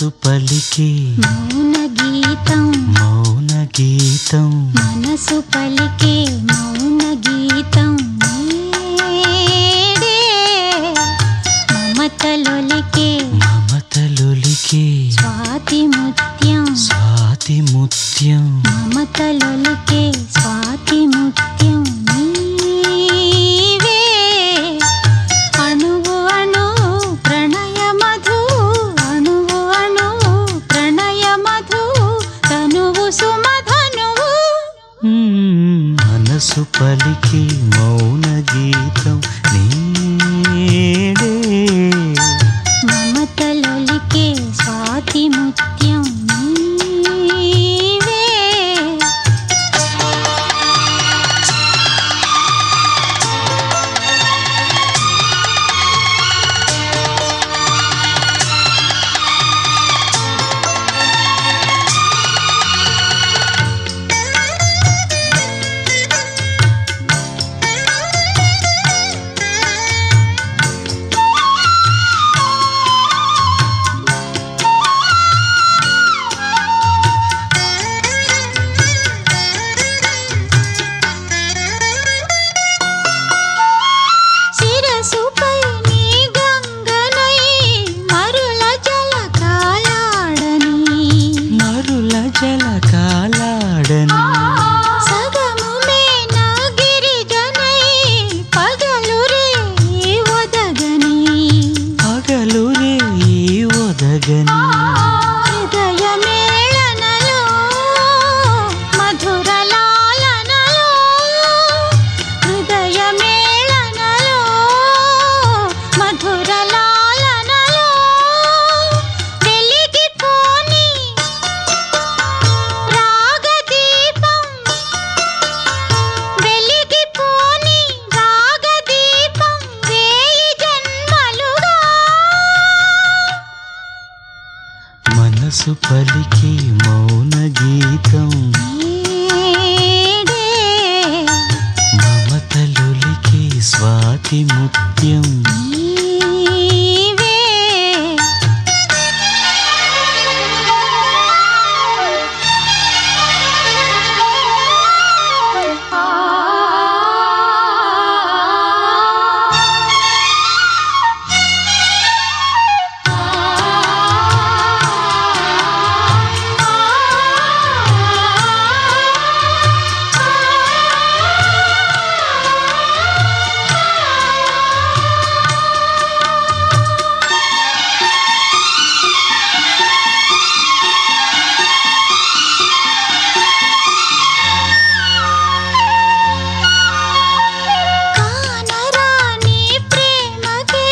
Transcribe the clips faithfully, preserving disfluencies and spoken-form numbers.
మనసు పలికే మౌన గీతం మౌన గీతం మనసు పలికే మౌన గీతం నీడే మమతలొలికే మమతలొలికే స్వాతి ముత్యం స్వాతి ముత్యం మమతలొలికే స్వాతి ముత్యం నీవే అణువు అణువు ప్రణయ మధు అణువు అణువు ప్రణయ మధు తనువు సుమధనువు మనసు పలికే మౌన గీతం నీడే మమతలొలికే స్వాతి ముత్యం నీవే శిరసుపై నీ గంగనై మరుల జలకాలాడని మరుల జలకాలాడని సగము మేన గిరిజనై పగలు రే ఒదగని పగలు రే ఒదగని హృదయ మేళనలో మధుర లాలనలో హృదయ మేళనలో మధుర లాలనలో వెలిగిపోని రాగదీపం వెలిగిపోని రాగదీపం వేయి జన్మలుగా మనసు పలికే మౌన గీతం నీడే మమతలొలికే స్వాతి ముత్యం నీవే కానరాని ప్రేమకే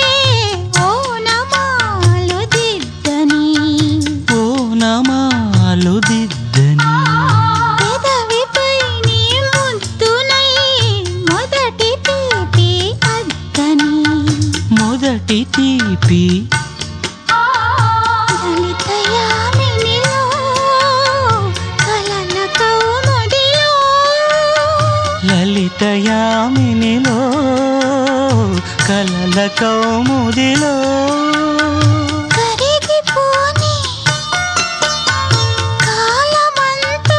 ఓనమాలు దిద్దని ఓ నమాలు దిద్దని పెదవిపై నీ ముద్దునై మొదటి తీపి అద్దని మొదటి తీపి దళిత యామినిలో కలల కౌముదిలో లలిత యామినిలో కలల కౌముదిలో కరిగిపోని కాలమంతా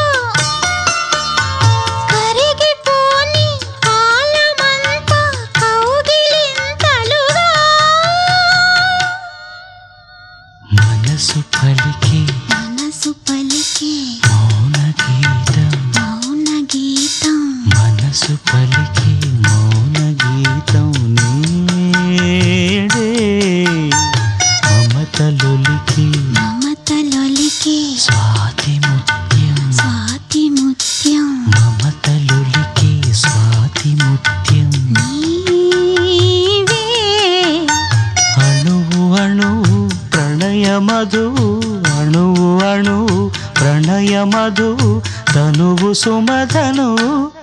కరిగిపోని కాలమంతా కౌగిలింతలుగా మనసు పలికే మనసు పలికే మౌన గీతం మౌన గీతం మనసు పలికే మౌన గీతం నీడే మమతలొలికే మమతలొలికే స్వాతి ముత్యం స్వాతి ముత్యం మమతలొలికే స్వాతి ముత్యం నీవే అణువు అణువు ప్రణయ మధువు అణువు అణువు ప్రణయ మధువు తనువు సుమధనువు